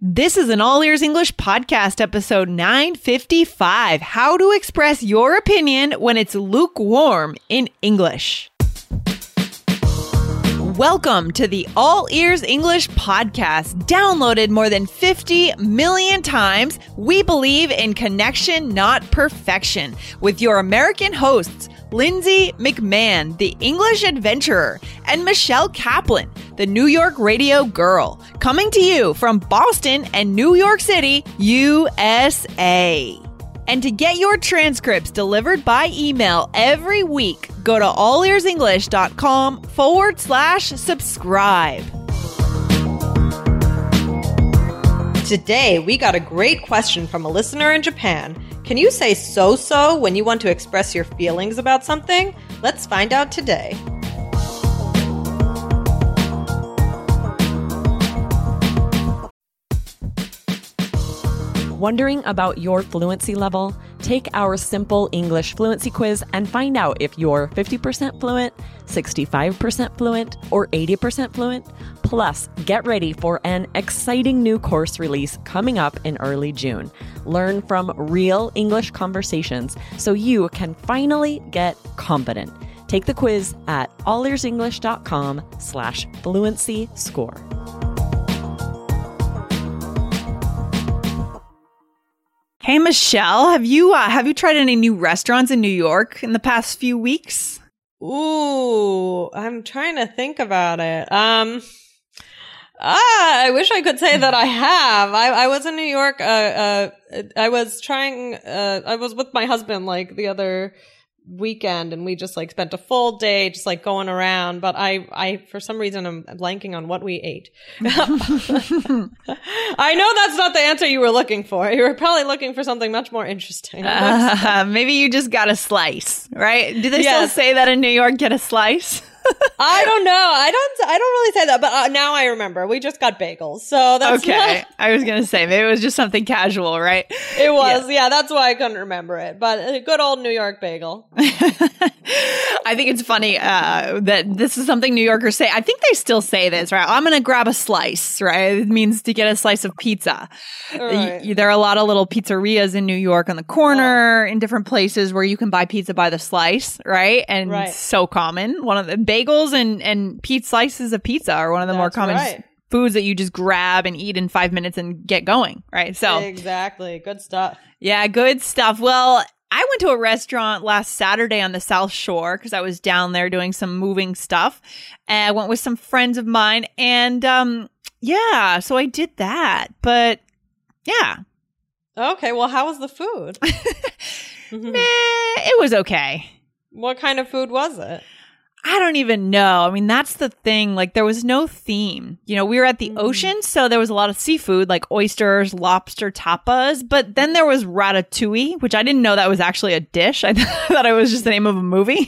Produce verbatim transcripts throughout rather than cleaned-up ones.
This is an All Ears English podcast, episode nine fifty-five. How to express your opinion when it's lukewarm in English. Welcome to the All Ears English podcast. Downloaded more than fifty million times, we believe in connection, not perfection. With your American hosts, Lindsay McMahon, the English adventurer, and Michelle Kaplan, the New York radio girl, coming to you from Boston and New York City, U S A. And to get your transcripts delivered by email every week, go to allearsenglish.com forward slash subscribe. Today, we got a great question from a listener in Japan. Can you say so-so when you want to express your feelings about something? Let's find out today. Wondering about your fluency level? Take our simple English fluency quiz and find out if you're fifty percent fluent, sixty-five percent fluent, or eighty percent fluent. Plus, get ready for an exciting new course release coming up in early June. Learn from real English conversations so you can finally get confident. Take the quiz at allearsenglish.com slash fluency score. Hey, Michelle, have you uh, have you tried any new restaurants in New York in the past few weeks? Ooh, I'm trying to think about it. Um, ah, I wish I could say that I have. I, I was in New York. Uh, uh, I was trying. Uh, I was with my husband like the other weekend, and we just like spent a full day just like going around. But I, I for some reason, I'm blanking on what we ate. I know that's not the answer you were looking for. You were probably looking for something much more interesting. Uh, maybe you just got a slice, right? Do they Yes. still say that in New York, get a slice? I don't know. I don't. I don't really say that, but uh, now I remember. We just got bagels, so that's Okay. not- I was going to say, maybe it was just something casual, right? It was, yeah. That's why I couldn't remember it. But a good old New York bagel. I think it's funny uh, that this is something New Yorkers say. I think they still say this, right? I'm going to grab a slice, right? It means to get a slice of pizza. Right. Y- There are a lot of little pizzerias in New York on the corner, in different places where you can buy pizza by the slice, right? And Right. it's so common. One of the bagels and, and pizza slices of pizza are one of the more That's common right. foods that you just grab and eat in five minutes and get going, right? So Exactly. Good stuff. yeah, good stuff. Well, I went to a restaurant last Saturday on the South Shore because I was down there doing some moving stuff. And I went with some friends of mine. And um, yeah, so I did that. But yeah, Okay. Well, how was the food? meh, it was okay. What kind of food was it? I don't even know. I mean, that's the thing. Like, there was no theme. You know, we were at the Mm. ocean, so there was a lot of seafood, like oysters, lobster, tapas. But then there was ratatouille, which I didn't know that was actually a dish. I th- thought it was just the name of a movie.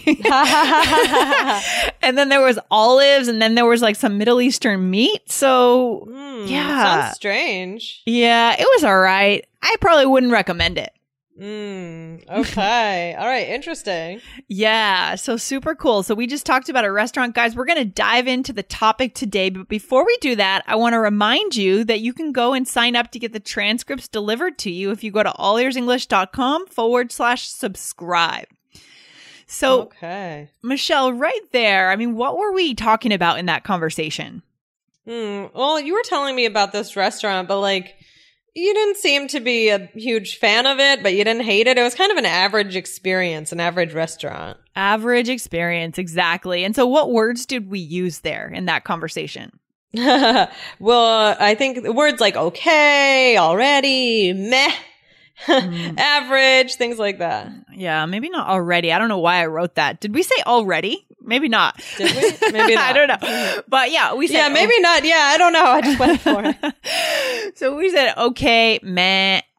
And then there was olives, and then there was like some Middle Eastern meat. So, Mm, yeah. Sounds strange. yeah, it was all right. I probably wouldn't recommend it. Mm, okay. All right. Interesting. Yeah, so super cool. So we just talked about a restaurant, guys. We're going to dive into the topic today. But before we do that, I want to remind you that you can go and sign up to get the transcripts delivered to you if you go to allearsenglish.com forward slash subscribe. So, Okay. Michelle, right there, I mean, what were we talking about in that conversation? Hmm. Well, you were telling me about this restaurant, but like, you didn't seem to be a huge fan of it, but you didn't hate it. It was kind of an average experience, an average restaurant. Average experience, exactly. And so what words did we use there in that conversation? Well, I think the words like okay, already, meh, average, things like that. Yeah, maybe not already. I don't know why I wrote that. Did we say already? Maybe not. Did we? Maybe not. I don't know. But yeah, we said Yeah, maybe not. Yeah, I don't know. I just went for it. So we said okay, meh,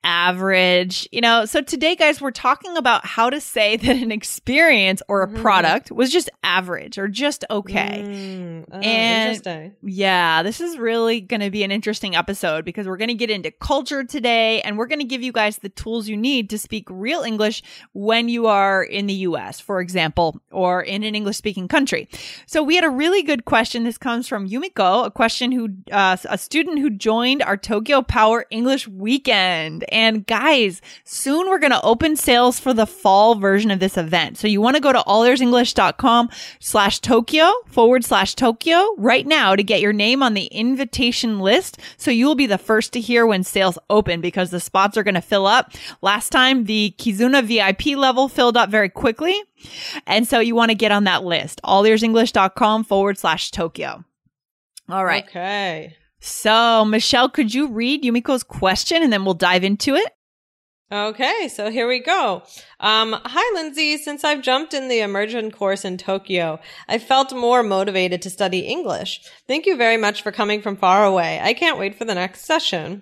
average, you know. So today, guys, we're talking about how to say that an experience or a product was just average or just okay. Mm, oh, and interesting. yeah, this is really going to be an interesting episode because we're going to get into culture today, and we're going to give you guys the tools you need to speak real English when you are in the U S, for example, or in an English-speaking country. So we had a really good question. This comes from Yumiko, a question who, uh, a student who joined our Tokyo Power English Weekend. And guys, soon we're going to open sales for the fall version of this event. So you want to go to allearsenglish.com slash Tokyo forward slash Tokyo right now to get your name on the invitation list. So you will be the first to hear when sales open because the spots are going to fill up. Last time, the Kizuna V I P level filled up very quickly. And so you want to get on that list. allearsenglish.com forward slash Tokyo. All right. Okay. So, Michelle, could you read Yumiko's question and then we'll dive into it? Okay, so here we go. Um, hi, Lindsay. Since I've jumped in the immersion course in Tokyo, I felt more motivated to study English. Thank you very much for coming from far away. I can't wait for the next session.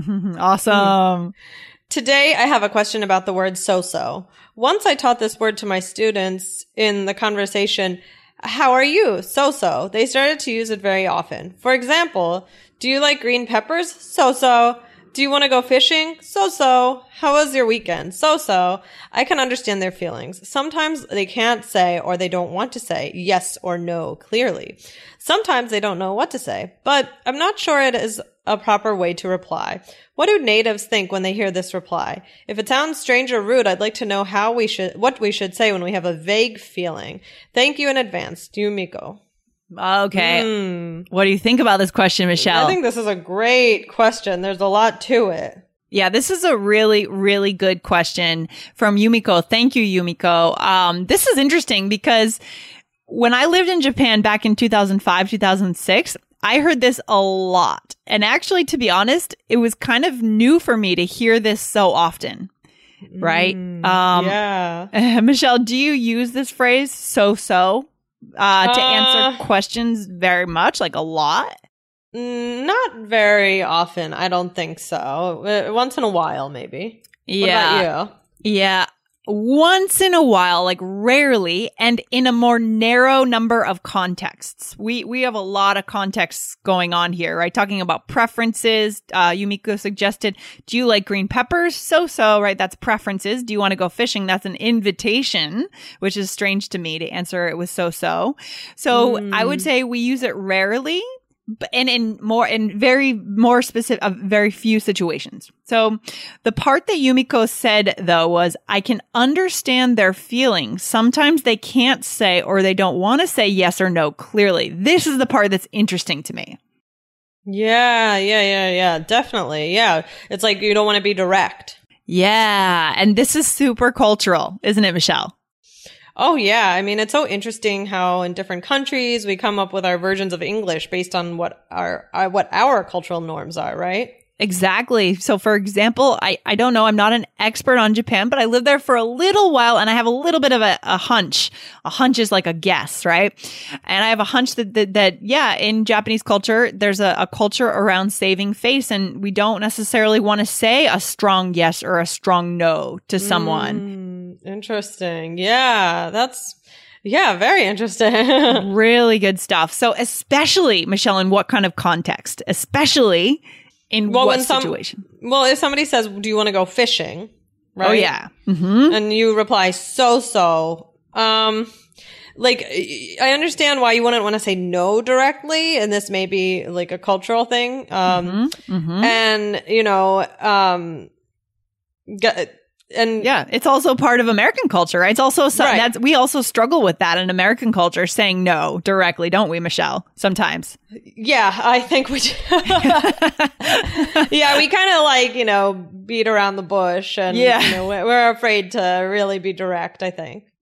Awesome. Today, I have a question about the word so-so. Once I taught this word to my students in the conversation, how are you? So-so. They started to use it very often. For example, do you like green peppers? So-so. Do you want to go fishing? So-so. How was your weekend? So-so. I can understand their feelings. Sometimes they can't say or they don't want to say yes or no clearly. Sometimes they don't know what to say, but I'm not sure it is a proper way to reply. What do natives think when they hear this reply? If it sounds strange or rude, I'd like to know how we should, what we should say when we have a vague feeling. Thank you in advance. Yumiko. Okay. Mm. What do you think about this question, Michelle? I think this is a great question. There's a lot to it. Yeah, this is a really, really good question from Yumiko. Thank you, Yumiko. Um, this is interesting because when I lived in Japan back in two thousand five, two thousand six, I heard this a lot. And actually, to be honest, it was kind of new for me to hear this so often. Right? Mm, um, yeah. Michelle, do you use this phrase, so-so, uh, to Uh, answer questions very much, like a lot? Mm, Not very often. I don't think so. Uh, Once in a while, maybe. Yeah. What about you? Yeah. Once in a while, like rarely, and in a more narrow number of contexts. We we have a lot of contexts going on here, right? Talking about preferences. Uh, Yumiko suggested, do you like green peppers? So-so, right? That's preferences. Do you want to go fishing? That's an invitation, which is strange to me to answer it with so-so. So Mm. I would say we use it rarely. B- And in more, in very more specific, uh, very few situations. So the part that Yumiko said though was, I can understand their feelings. Sometimes they can't say, or they don't want to say yes or no clearly. This is the part that's interesting to me. Yeah, yeah, yeah, yeah. Definitely. Yeah. It's like you don't want to be direct. Yeah. And this is super cultural, isn't it, Michelle? Oh, yeah. I mean, it's so interesting how in different countries we come up with our versions of English based on what our, our what our cultural norms are, right? Exactly. So for example, I, I don't know, I'm not an expert on Japan, but I lived there for a little while and I have a little bit of a, a hunch. A hunch is like a guess, right? And I have a hunch that, that, that yeah, in Japanese culture, there's a, a culture around saving face and we don't necessarily want to say a strong yes or a strong no to someone. Mm, interesting. Yeah, that's, yeah, very interesting. Really good stuff. So especially, Michelle, in what kind of context? Especially in Well, what when some- situation? Well, if somebody says, do you want to go fishing? Right? Oh, yeah. Mm-hmm. And you reply, so-so. Um, like, I understand why you wouldn't want to say no directly, and this may be like a cultural thing. Um, Mm-hmm. Mm-hmm. and, you know, um, get, and Yeah, it's also part of American culture, right? It's also so, Right. that's we also struggle with that in American culture, saying no directly, don't we, Michelle? Sometimes. yeah, I think we, do. yeah, we kind of like, you know, beat around the bush and, Yeah. you know, we're, we're afraid to really be direct, I think.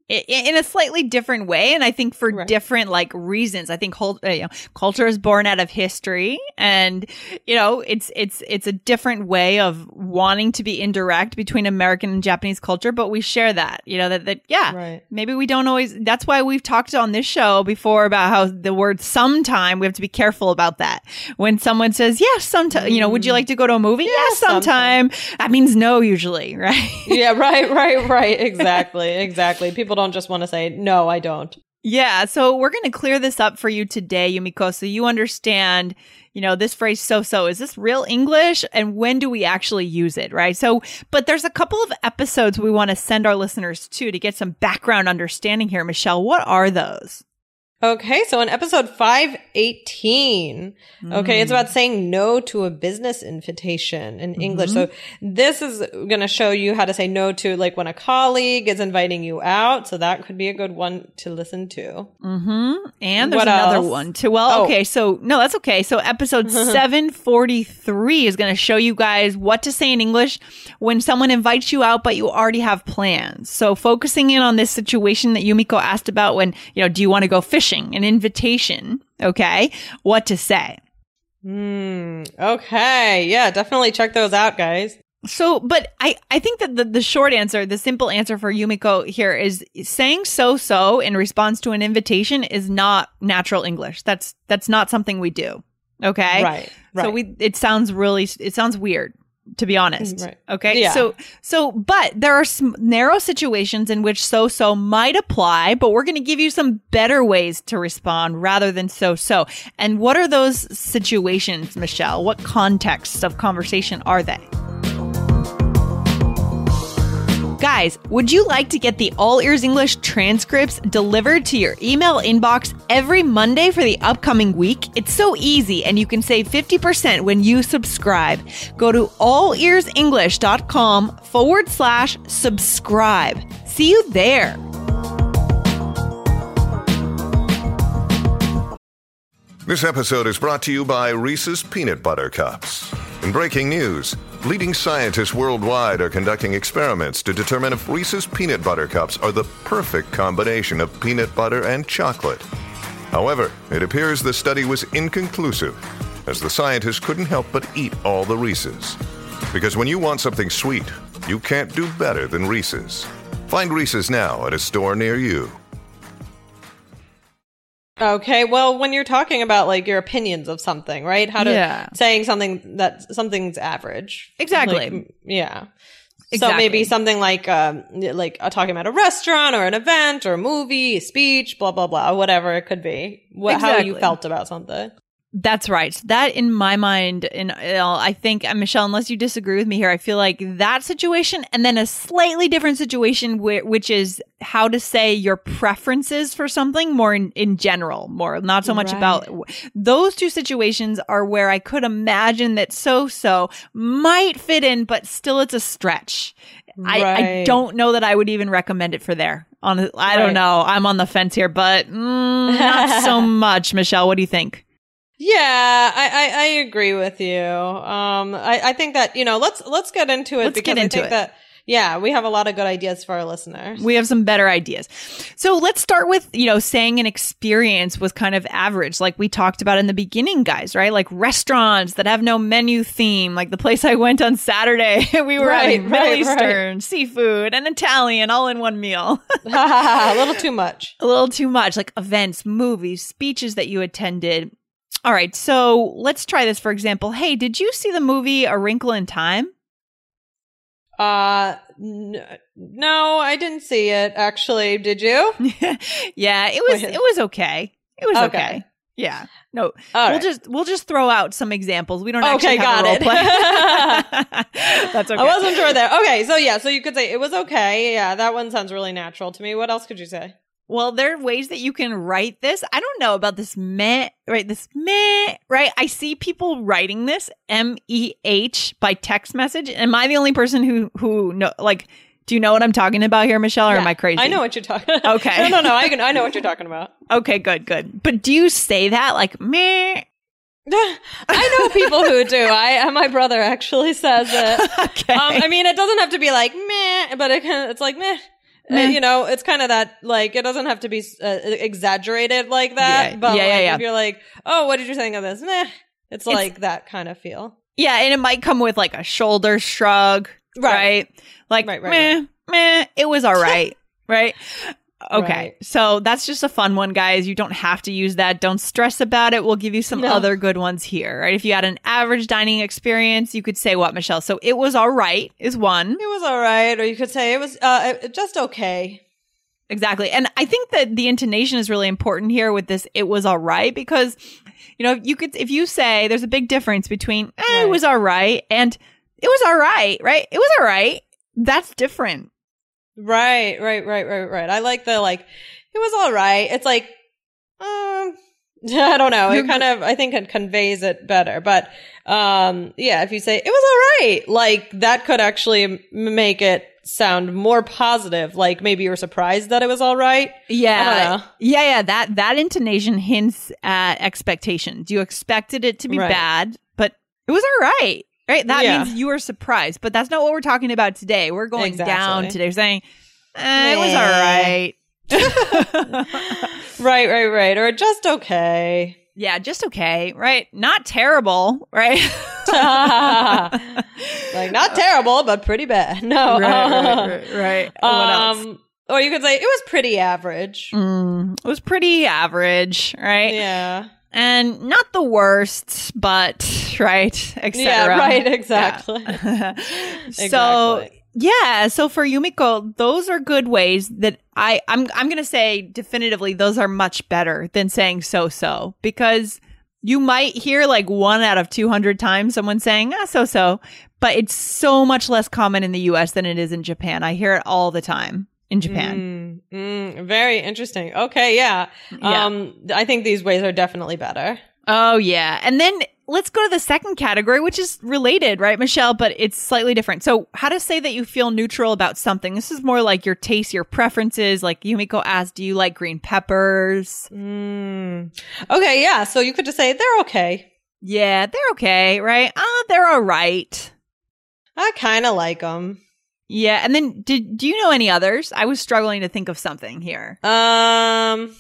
in a slightly different way, and I think for Right. different like reasons. I think whole, uh, you know, culture is born out of history, and you know it's it's it's a different way of wanting to be indirect between American and Japanese culture, but we share that. You know that that yeah, Right. maybe we don't always. That's why we've talked on this show before about how the word "sometime" we have to be careful about that. When someone says yes, sometime, you know, would you like to go to a movie? Yes, sometime. That means no, usually, right? Yeah, right, right, right. Exactly, exactly. People don't just want to say, no, I don't. Yeah, so we're going to clear this up for you today, Yumiko, so you understand, you know, this phrase so-so, is this real English? And when do we actually use it, right? So, but there's a couple of episodes we want to send our listeners to to get some background understanding here. Michelle, what are those? Okay, so in episode five eighteen, okay, it's about saying no to a business invitation in English. So this is going to show you how to say no to, like, when a colleague is inviting you out. So that could be a good one to listen to. Mm-hmm. And there's What another else? one too. Well, Oh. okay, so no, that's okay. So episode seven forty-three is going to show you guys what to say in English when someone invites you out, but you already have plans. So focusing in on this situation that Yumiko asked about when, you know, do you want to go fishing? An invitation, okay? What to say. Hmm. Okay. Yeah, definitely check those out, guys. So, but I, I think that the, the short answer, the simple answer for Yumiko here is saying so-so in response to an invitation is not natural English. That's, that's not something we do. Okay. Right. Right. So we, it sounds really, it sounds weird, to be honest. Right. Okay. Yeah. So, so, but there are some narrow situations in which so-so might apply, but we're going to give you some better ways to respond rather than so-so. And what are those situations, Michelle? What contexts of conversation are they? Guys, would you like to get the All Ears English transcripts delivered to your email inbox every Monday for the upcoming week? It's so easy, and you can save fifty percent when you subscribe. Go to allearsenglish.com forward slash subscribe. See you there. This episode is brought to you by Reese's Peanut Butter Cups. In breaking news, leading scientists worldwide are conducting experiments to determine if Reese's Peanut Butter Cups are the perfect combination of peanut butter and chocolate. However, it appears the study was inconclusive, as the scientists couldn't help but eat all the Reese's. Because when you want something sweet, you can't do better than Reese's. Find Reese's now at a store near you. Okay, well, when you're talking about, like, your opinions of something, right? How to Yeah. saying something that something's average. Exactly. Like, m- yeah. So Exactly. maybe something like, um, like uh, talking about a restaurant or an event or a movie, a speech, blah, blah, blah, whatever it could be. What, How you Exactly. felt about something. That's right. That, in my mind, in you know, I think, uh, Michelle, unless you disagree with me here, I feel like that situation and then a slightly different situation, whi- which is how to say your preferences for something more in, in general, more not so much Right. about those two situations are where I could imagine that so-so might fit in, but still it's a stretch. I, I Right. don't know that I would even recommend it for there. On, I Right. don't know. I'm on the fence here, but mm, not so much. Michelle, what do you think? Yeah, I, I, I agree with you. Um, I, I think that, you know, let's, let's get into it Let's because get into I think it. that, yeah, we have a lot of good ideas for our listeners. We have some better ideas. So let's start with, you know, saying an experience was kind of average, like we talked about in the beginning, guys, right? Like restaurants that have no menu theme, like the place I went on Saturday. We were Right, having Middle right, Eastern, seafood, and Italian all in one meal. a little too much. A little too much, like events, movies, speeches that you attended. All right, so let's try this. For example, hey, did you see the movie A Wrinkle in Time? Uh, n- no, I didn't see it, actually. Did you? Yeah, it was Wait. it was okay. It was okay. Okay. Yeah. No. All we'll right. just we'll just throw out some examples. We don't Okay, actually have got a role it. play. That's okay. I wasn't sure there. Okay, so yeah, so you could say it was okay. Yeah, that one sounds really natural to me. What else could you say? Well, there are ways that you can write this. I don't know about this meh, right? This meh, right? I see people writing this M E H by text message. Am I the only person who, who know, like, do you know what I'm talking about here, Michelle, or Yeah, am I crazy? I know what you're talking about. Okay. no, no, no. I can. I know what you're talking about. Okay, good, good. But do you say that like meh? I know people who do. I my brother actually says it. Okay. Um, I mean, it doesn't have to be like meh, but it can. It's like meh. Uh, you know, it's kind of that, like, it doesn't have to be uh, exaggerated like that. Yeah. But Yeah, like, yeah, yeah. if you're like, oh, what did you think of this? Nah. It's like that kind of feel. Yeah, and it might come with like a shoulder shrug, right? Right. Like, Right, right, meh, right. meh, it was all right, right? Okay, Right. so that's just a fun one, guys. You don't have to use that. Don't stress about it. We'll give you some No. other good ones here, right? If you had an average dining experience, you could say what, Michelle? So it was all right is one. It was all right. Or you could say it was uh, it- just okay. Exactly. And I think that the intonation is really important here with this it was all right because, you know, you could, if you say there's a big difference between eh, it Right. was all right and it was all right, right? It was all right. That's different. Right, right, right, right, right. I like the, like, it was all right. It's like, um, I don't know. You're It kind of, I think it conveys it better. But, um, yeah, if you say it was all right, like, that could actually m- make it sound more positive. Like, maybe you were surprised that it was all right. Yeah. I don't know. Yeah, yeah. That that intonation hints at expectations. You expected it to be Right. bad, but it was all right. Right? That Yeah. means you were surprised. But that's not what we're talking about today. We're going Exactly. down today. We're saying eh, it was Meh. all right. Right, right, right. Or just okay. Yeah, just okay, right? Not terrible, right? Like, not terrible, but pretty bad. No. right, right, right, right. What else? Um, or you could say it was pretty average. Mm, it was pretty average, right? Yeah. And not the worst, but right, et cetera. Yeah, right, exactly. Yeah. So Exactly. yeah, so for Yumiko, those are good ways that I I'm I'm gonna say definitively those are much better than saying so so because you might hear like one out of two hundred times someone saying ah so so, but it's so much less common in the U S than it is in Japan. I hear it all the time in Japan. Mm, mm, very interesting. Okay, yeah. Yeah. Um, I think these ways are definitely better. Oh, yeah. And then let's go to the second category, which is related, right, Michelle? But it's slightly different. So how to say that you feel neutral about something. This is more like your taste, your preferences. Like Yumiko asked, do you like green peppers? Mm. Okay, yeah. So you could just say they're okay. Yeah, they're okay, right? Ah, they're all right. I kind of like them. Yeah. And then did do you know any others? I was struggling to think of something here. Um,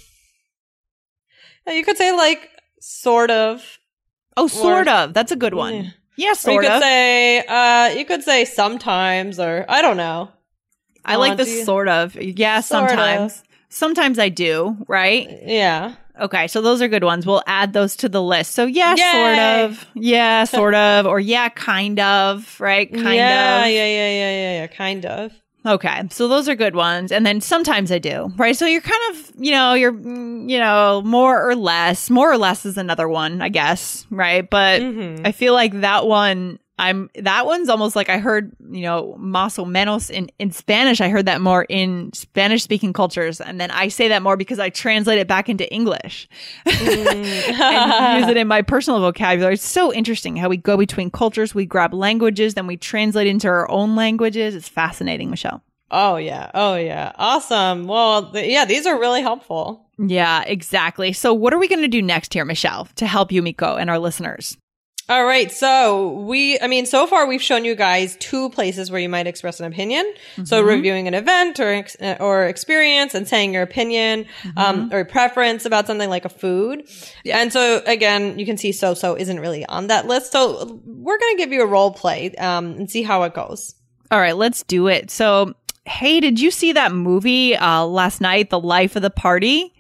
you could say like sort of. Oh, sort of. That's a good one. Yeah. Yeah, Or sort you could of. say, uh, you could say sometimes, or I don't know. I like Uh, the do you- sort of. Yeah, Sort of. sometimes. Sometimes I do, right? Yeah. Okay, so those are good ones. We'll add those to the list. So yeah, Yay! sort of. Yeah, sort of. Or yeah, kind of, right? Kind yeah, of. yeah, yeah, yeah, yeah, yeah, kind of. Okay, so those are good ones. And then sometimes I do, right? So you're kind of, you know, you're, mm, you know, more or less. More or less is another one, I guess, right? But Mhm. I feel like that one, I'm, that one's almost like I heard, you know, más o menos in, in Spanish. I heard that more in Spanish speaking cultures. And then I say that more because I translate it back into English and use it in my personal vocabulary. It's so interesting how we go between cultures. We grab languages, then we translate into our own languages. It's fascinating, Michelle. Oh yeah. Oh yeah. Awesome. Well, th- yeah, these are really helpful. Yeah, exactly. So what are we going to do next here, Michelle, to help Yumiko and our listeners? All right. So we, I mean, so far we've shown you guys two places where you might express an opinion. So reviewing an event or, ex- or experience and saying your opinion, um, or preference about something like a food. And so again, you can see so-so isn't really on that list. So we're going to give you a role play, um, and see how it goes. All right, let's do it. So, hey, did you see that movie uh, last night, The Life of the Party?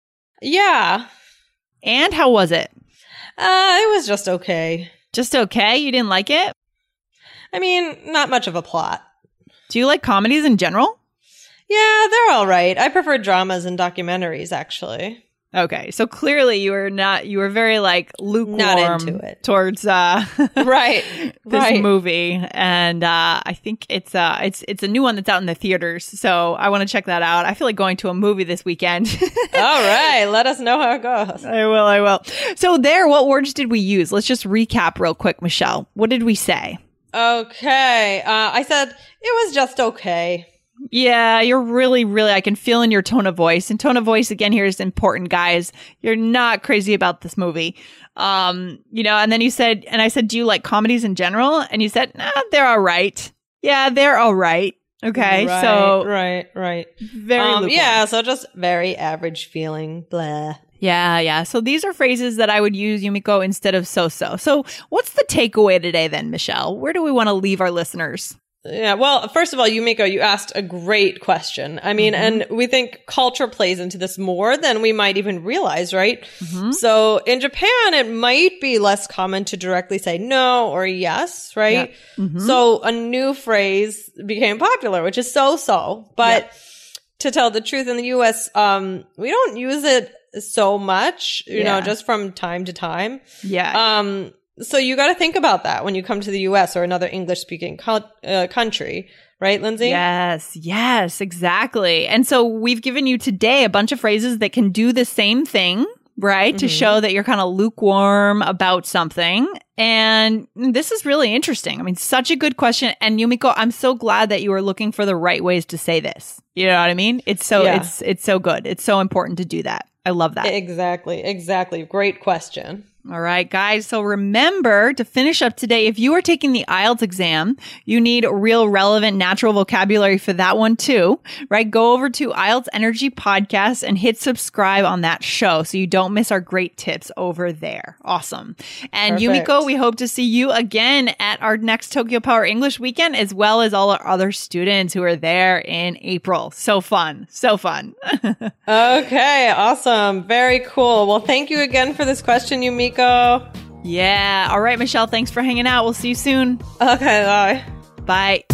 Yeah. And how was it? Uh, it was just okay. Just okay? You didn't like it? I mean, not much of a plot. Do you like comedies in general? Yeah, they're all right. I prefer dramas and documentaries, actually. Okay, so clearly you were not, you were very like lukewarm Not into it. towards uh, Right. this right. movie, and uh, I think it's uh, it's it's a new one that's out in the theaters, so I want to check that out. I feel like going to a movie this weekend. All right. Let us know how it goes. I will, I will. So there, what words did we use? Let's just recap real quick, Michelle. What did we say? Okay. Uh, I said it was just okay. Yeah, you're really, really, I can feel in your tone of voice. And tone of voice, again, here is important, guys. You're not crazy about this movie. Um, you know, and then you said, and I said, do you like comedies in general? And you said, nah, they're all right. Yeah, they're all right. Okay, right, so right, right. very um, lukewarm. yeah, so just very average feeling. Blah. Yeah, yeah. So these are phrases that I would use, Yumiko, instead of so-so. So what's the takeaway today then, Michelle? Where do we want to leave our listeners? Yeah, well, first of all, Yumiko, you asked a great question. I mean, mm-hmm. and we think culture plays into this more than we might even realize, right? Mm-hmm. So in Japan, it might be less common to directly say no or yes, right? Yep. Mm-hmm. So a new phrase became popular, which is so-so. But yep. to tell the truth, in the U S, um, we don't use it so much, you yeah. know, just from time to time. Yeah. Um, So you got to think about that when you come to the U S or another English-speaking co- uh, country, right, Lindsay? Yes, yes, exactly. And so we've given you today a bunch of phrases that can do the same thing, right, mm-hmm. to show that you're kind of lukewarm about something. And this is really interesting. I mean, such a good question. And Yumiko, I'm so glad that you were looking for the right ways to say this. You know what I mean? It's so yeah. it's it's so good. It's so important to do that. I love that. Exactly, exactly. Great question. All right, guys. So remember to finish up today. If you are taking the I E L T S exam, you need real, relevant, natural vocabulary for that one too, right? Go over to I E L T S Energy Podcast and hit subscribe on that show so you don't miss our great tips over there. Awesome. And Perfect. Yumiko, we hope to see you again at our next Tokyo Power English weekend, as well as all our other students who are there in April. So fun. So fun. Okay. Awesome. Very cool. Well, thank you again for this question, Yumiko. Yeah. All right, Michelle. Thanks for hanging out. We'll see you soon. Okay. Bye. Bye.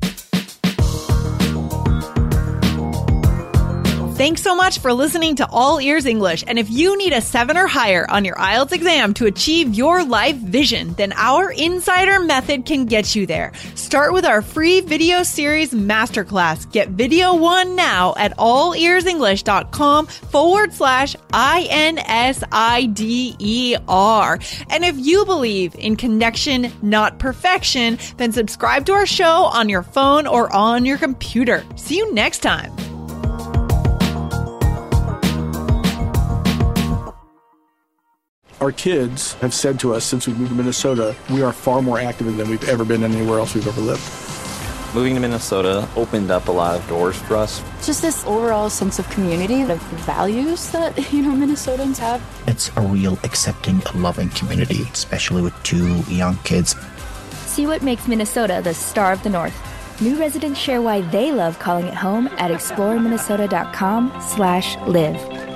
Thanks so much for listening to All Ears English. And if you need a seven or higher on your I E L T S exam to achieve your life vision, then our Insider Method can get you there. Start with our free video series masterclass. Get video one now at allearsenglish.com forward slash I-N-S-I-D-E-R. And if you believe in connection, not perfection, then subscribe to our show on your phone or on your computer. See you next time. Our kids have said to us since we moved to Minnesota, we are far more active than we've ever been anywhere else we've ever lived. Moving to Minnesota opened up a lot of doors for us. Just this overall sense of community, the values that, you know, Minnesotans have. It's a real accepting, loving community, especially with two young kids. See what makes Minnesota the star of the North. New residents share why they love calling it home at exploreminnesota.com slash live.